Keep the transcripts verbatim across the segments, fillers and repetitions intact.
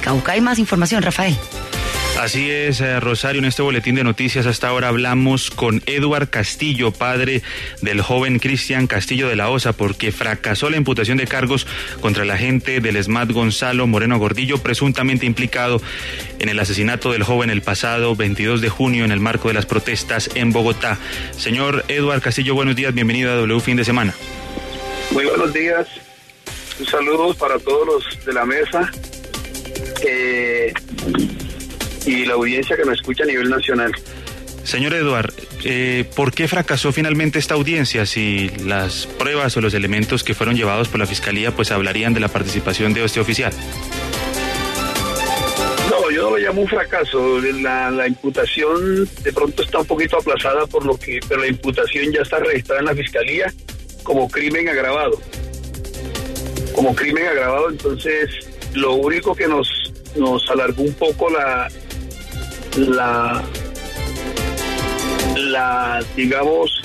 Cauca. Hay más información, Rafael. Así es, eh, Rosario, en este boletín de noticias hasta ahora hablamos con Eduard Castillo, padre del joven Cristian Castillo de la Osa, porque fracasó la imputación de cargos contra el agente del SMAT Gonzalo Moreno Gordillo, presuntamente implicado en el asesinato del joven el pasado veintidós de junio en el marco de las protestas en Bogotá. Señor Eduard Castillo, buenos días, bienvenido a W Fin de Semana. Muy buenos días, un saludo para todos los de la mesa. Eh... y la audiencia que me escucha a nivel nacional. Señor Eduard, eh, ¿por qué fracasó finalmente esta audiencia? Si las pruebas o los elementos que fueron llevados por la Fiscalía pues hablarían de la participación de este oficial. No, yo no lo llamo un fracaso. La, la imputación de pronto está un poquito aplazada, por lo que, pero la imputación ya está registrada en la Fiscalía como crimen agravado. Como crimen agravado, entonces lo único que nos, nos alargó un poco la... la la digamos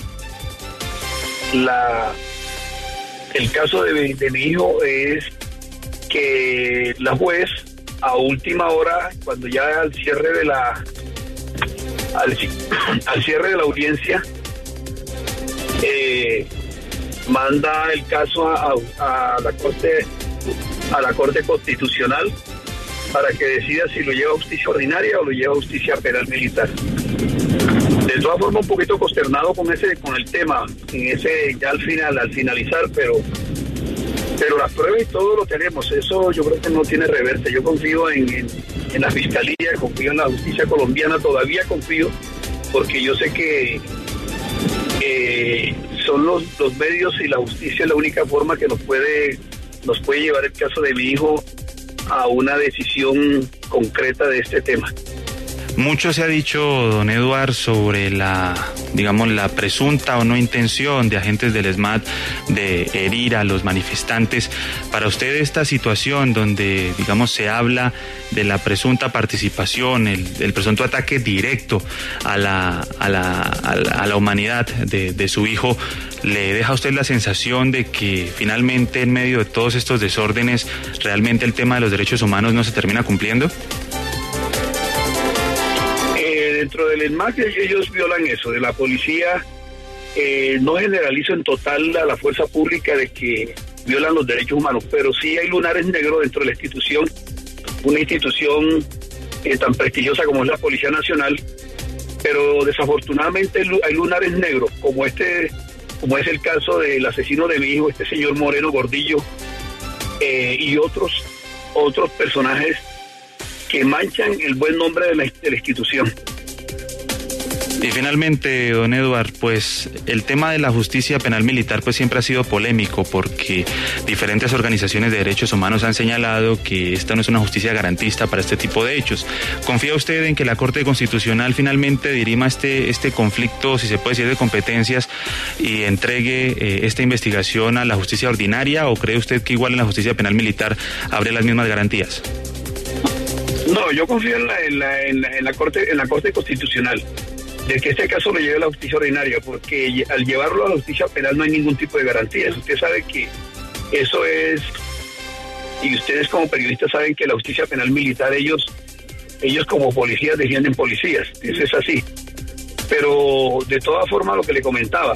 la el caso de, de mi hijo es que la juez a última hora, cuando ya al cierre de la al, al cierre de la audiencia eh, manda el caso a, a, a la corte a la corte constitucional para que decida si lo lleva a justicia ordinaria o lo lleva a justicia penal militar. De todas formas, un poquito consternado con ese, con el tema, en ese ya al final, al finalizar, pero, pero las pruebas y todo lo tenemos. Eso yo creo que no tiene reversa. Yo confío en, en, en la Fiscalía, confío en la justicia colombiana, todavía confío, porque yo sé que eh, son los, los medios y la justicia la única forma que nos puede, nos puede llevar el caso de mi hijo a una decisión concreta de este tema. Mucho se ha dicho, don Eduard, sobre la, digamos, la presunta o no intención de agentes del SMAT de herir a los manifestantes. Para usted esta situación donde, digamos, se habla de la presunta participación, el, el presunto ataque directo a la, a la, a la, a la humanidad de, de su hijo, ¿le deja a usted la sensación de que finalmente en medio de todos estos desórdenes realmente el tema de los derechos humanos no se termina cumpliendo? Dentro del SMAT ellos violan eso, de la policía, eh, no generalizo en total a la fuerza pública de que violan los derechos humanos, pero sí hay lunares negros dentro de la institución, una institución eh, tan prestigiosa como es la Policía Nacional, pero desafortunadamente hay lunares negros, como este, como es el caso del asesino de mi hijo, este señor Moreno Gordillo, eh, y otros, otros personajes que manchan el buen nombre de la, de la institución. Y finalmente, don Eduard, pues el tema de la justicia penal militar pues siempre ha sido polémico porque diferentes organizaciones de derechos humanos han señalado que esta no es una justicia garantista para este tipo de hechos. ¿Confía usted en que la Corte Constitucional finalmente dirima este, este conflicto, si se puede decir, de competencias y entregue eh, esta investigación a la justicia ordinaria, o cree usted que igual en la justicia penal militar habrá las mismas garantías? No, yo confío en la, en la, en la, en la Corte, en la Corte Constitucional, de que este caso lo lleve a la justicia ordinaria, porque al llevarlo a la justicia penal no hay ningún tipo de garantías. Usted sabe que eso es, y ustedes como periodistas saben que la justicia penal militar, ellos, ellos como policías defienden policías, eso es así. Pero de todas formas, lo que le comentaba,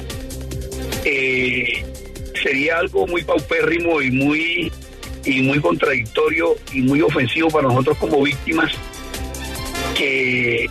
eh, sería algo muy paupérrimo y muy, y muy contradictorio y muy ofensivo para nosotros como víctimas, que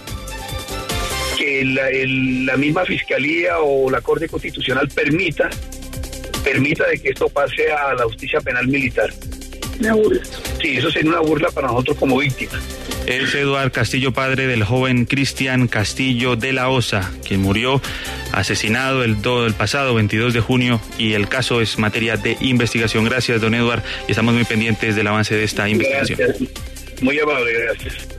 que la, el, la misma Fiscalía o la Corte Constitucional permita permita de que esto pase a la justicia penal militar. Una burla. Sí, eso sería una burla para nosotros como víctimas. Es Eduard Castillo, padre del joven Cristian Castillo de la Osa, quien murió asesinado el, el pasado veintidós de junio, y el caso es materia de investigación. Gracias, don Eduard, y estamos muy pendientes del avance de esta investigación. Gracias. Muy amable, gracias.